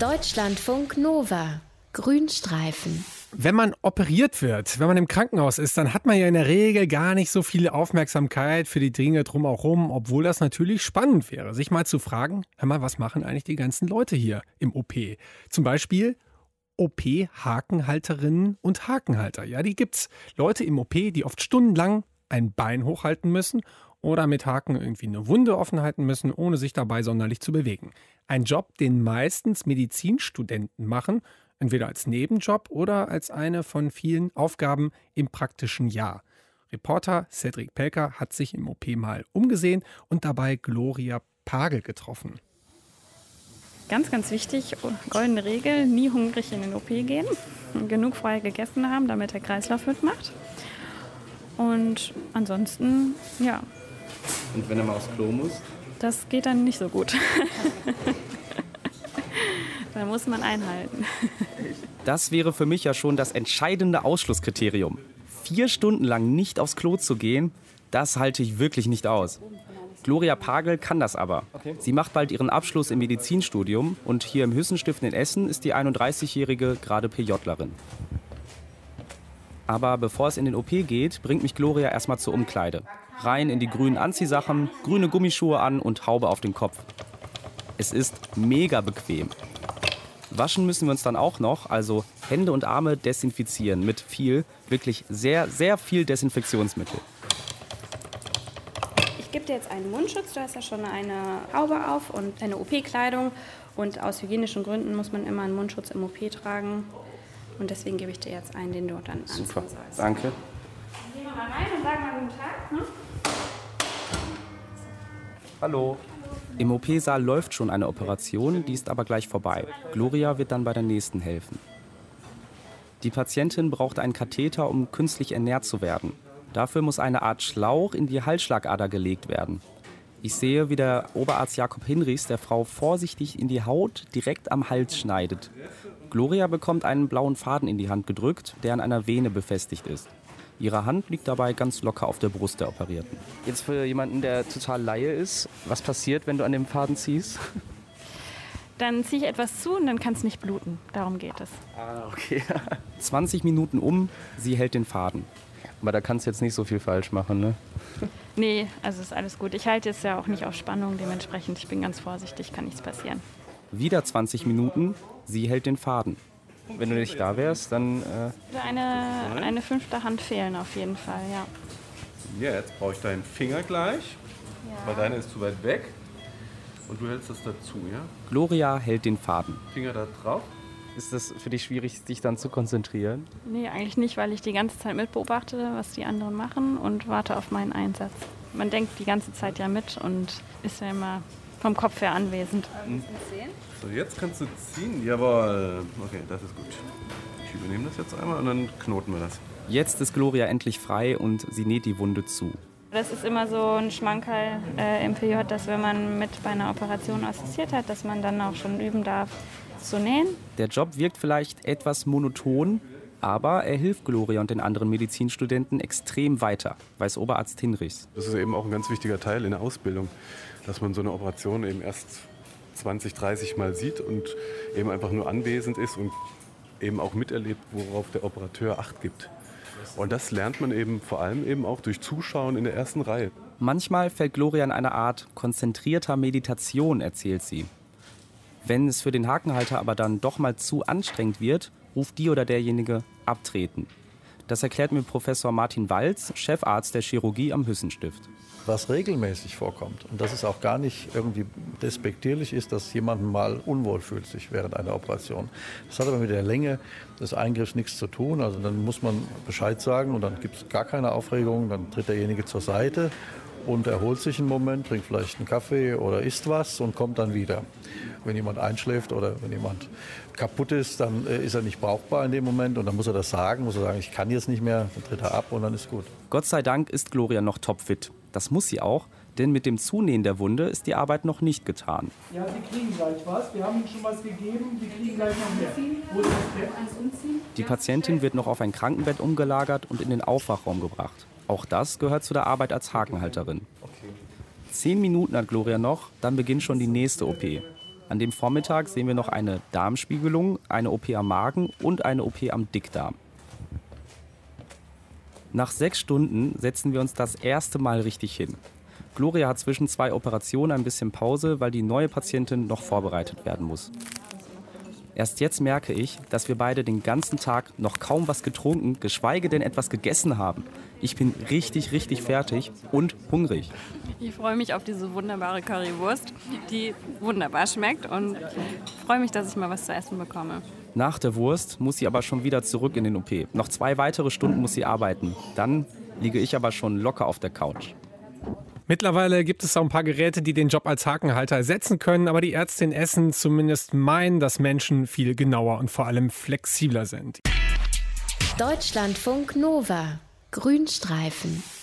Deutschlandfunk Nova. Grünstreifen. Wenn man operiert wird, wenn man im Krankenhaus ist, dann hat man ja in der Regel gar nicht so viel Aufmerksamkeit für die Dinge drumherum, obwohl das natürlich spannend wäre, sich mal zu fragen, hör mal, was machen eigentlich die ganzen Leute hier im OP? Zum Beispiel OP-Hakenhalterinnen und Hakenhalter. Ja, die gibt's. Leute im OP, die oft stundenlang ein Bein hochhalten müssen oder mit Haken irgendwie eine Wunde offen halten müssen, ohne sich dabei sonderlich zu bewegen. Ein Job, den meistens Medizinstudenten machen, entweder als Nebenjob oder als eine von vielen Aufgaben im praktischen Jahr. Reporter Cedric Pelker hat sich im OP mal umgesehen und dabei Gloria Pagel getroffen. Ganz, ganz wichtig, goldene Regel, nie hungrig in den OP gehen, genug vorher gegessen haben, damit der Kreislauf mitmacht. Und ansonsten, ja. Und wenn er mal aufs Klo muss? Das geht dann nicht so gut. Da muss man einhalten. Das wäre für mich ja schon das entscheidende Ausschlusskriterium. 4 Stunden lang nicht aufs Klo zu gehen, das halte ich wirklich nicht aus. Gloria Pagel kann das aber. Sie macht bald ihren Abschluss im Medizinstudium und hier im Hüssenstift in Essen ist die 31-Jährige gerade PJlerin. Aber bevor es in den OP geht, bringt mich Gloria erstmal zur Umkleide. Rein in die grünen Anziehsachen, grüne Gummischuhe an und Haube auf den Kopf. Es ist mega bequem. Waschen müssen wir uns dann auch noch, also Hände und Arme desinfizieren mit viel, wirklich sehr, sehr viel Desinfektionsmittel. Ich gebe dir jetzt einen Mundschutz, du hast ja schon eine Haube auf und eine OP-Kleidung. Und aus hygienischen Gründen muss man immer einen Mundschutz im OP tragen. Und deswegen gebe ich dir jetzt einen, den du dann anziehen sollst. Super, danke. Dann gehen wir mal rein und sagen mal guten Tag. Ne? Hallo. Im OP-Saal läuft schon eine Operation, die ist aber gleich vorbei. Gloria wird dann bei der nächsten helfen. Die Patientin braucht einen Katheter, um künstlich ernährt zu werden. Dafür muss eine Art Schlauch in die Halsschlagader gelegt werden. Ich sehe, wie der Oberarzt Jakob Hinrichs der Frau vorsichtig in die Haut direkt am Hals schneidet. Gloria bekommt einen blauen Faden in die Hand gedrückt, der an einer Vene befestigt ist. Ihre Hand liegt dabei ganz locker auf der Brust der Operierten. Jetzt für jemanden, der total Laie ist, was passiert, wenn du an dem Faden ziehst? Dann ziehe ich etwas zu und dann kann es nicht bluten. Darum geht es. Ah, okay. 20 Minuten um, sie hält den Faden. Aber da kannst du jetzt nicht so viel falsch machen, ne? Nee, also ist alles gut. Ich halte jetzt ja auch nicht auf Spannung, dementsprechend, ich bin ganz vorsichtig, kann nichts passieren. Wieder 20 Minuten, sie hält den Faden. Wenn du nicht da wärst, dann... Eine 5. Hand fehlen auf jeden Fall, ja. Ja, jetzt brauche ich deinen Finger gleich, weil deine ist zu weit weg. Und du hältst das dazu, ja? Gloria hält den Faden. Finger da drauf. Ist das für dich schwierig, dich dann zu konzentrieren? Nee, eigentlich nicht, weil ich die ganze Zeit mitbeobachte, was die anderen machen und warte auf meinen Einsatz. Man denkt die ganze Zeit ja mit und ist ja immer vom Kopf her anwesend. So, jetzt kannst du ziehen. Jawohl. Okay, das ist gut. Ich übernehme das jetzt einmal und dann knoten wir das. Jetzt ist Gloria endlich frei und sie näht die Wunde zu. Das ist immer so ein Schmankerl im PJ, dass wenn man mit bei einer Operation assistiert hat, dass man dann auch schon üben darf zu nähen. Der Job wirkt vielleicht etwas monoton, aber er hilft Gloria und den anderen Medizinstudenten extrem weiter, weiß Oberarzt Hinrichs. Das ist eben auch ein ganz wichtiger Teil in der Ausbildung, dass man so eine Operation eben erst 20, 30 Mal sieht und eben einfach nur anwesend ist und eben auch miterlebt, worauf der Operateur Acht gibt. Und das lernt man eben vor allem eben auch durch Zuschauen in der ersten Reihe. Manchmal fällt Gloria in eine Art konzentrierter Meditation, erzählt sie. Wenn es für den Hakenhalter aber dann doch mal zu anstrengend wird, ruft die oder derjenige abtreten. Das erklärt mir Professor Martin Walz, Chefarzt der Chirurgie am Hüssenstift. Was regelmäßig vorkommt und dass es auch gar nicht irgendwie despektierlich ist, dass jemand mal unwohl fühlt sich während einer Operation. Das hat aber mit der Länge des Eingriffs nichts zu tun. Also dann muss man Bescheid sagen und dann gibt es gar keine Aufregung. Dann tritt derjenige zur Seite und erholt sich einen Moment, trinkt vielleicht einen Kaffee oder isst was und kommt dann wieder. Wenn jemand einschläft oder wenn jemand kaputt ist, dann ist er nicht brauchbar in dem Moment und dann muss er das sagen, muss er sagen, ich kann jetzt nicht mehr, dann tritt er ab und dann ist gut. Gott sei Dank ist Gloria noch topfit. Das muss sie auch, denn mit dem Zunähen der Wunde ist die Arbeit noch nicht getan. Ja, Sie kriegen gleich was. Wir haben Ihnen schon was gegeben. Sie kriegen gleich noch mehr. Wo ist das Bett? Die Patientin wird noch auf ein Krankenbett umgelagert und in den Aufwachraum gebracht. Auch das gehört zu der Arbeit als Hakenhalterin. 10 Minuten hat Gloria noch, dann beginnt schon die nächste OP. An dem Vormittag sehen wir noch eine Darmspiegelung, eine OP am Magen und eine OP am Dickdarm. Nach 6 Stunden setzen wir uns das erste Mal richtig hin. Gloria hat zwischen 2 Operationen ein bisschen Pause, weil die neue Patientin noch vorbereitet werden muss. Erst jetzt merke ich, dass wir beide den ganzen Tag noch kaum was getrunken, geschweige denn etwas gegessen haben. Ich bin richtig, richtig fertig und hungrig. Ich freue mich auf diese wunderbare Currywurst, die wunderbar schmeckt und freue mich, dass ich mal was zu essen bekomme. Nach der Wurst muss sie aber schon wieder zurück in den OP. Noch 2 weitere Stunden muss sie arbeiten. Dann liege ich aber schon locker auf der Couch. Mittlerweile gibt es auch ein paar Geräte, die den Job als Hakenhalter ersetzen können, aber die Ärzte in Essen zumindest meinen, dass Menschen viel genauer und vor allem flexibler sind. Deutschlandfunk Nova. Grünstreifen.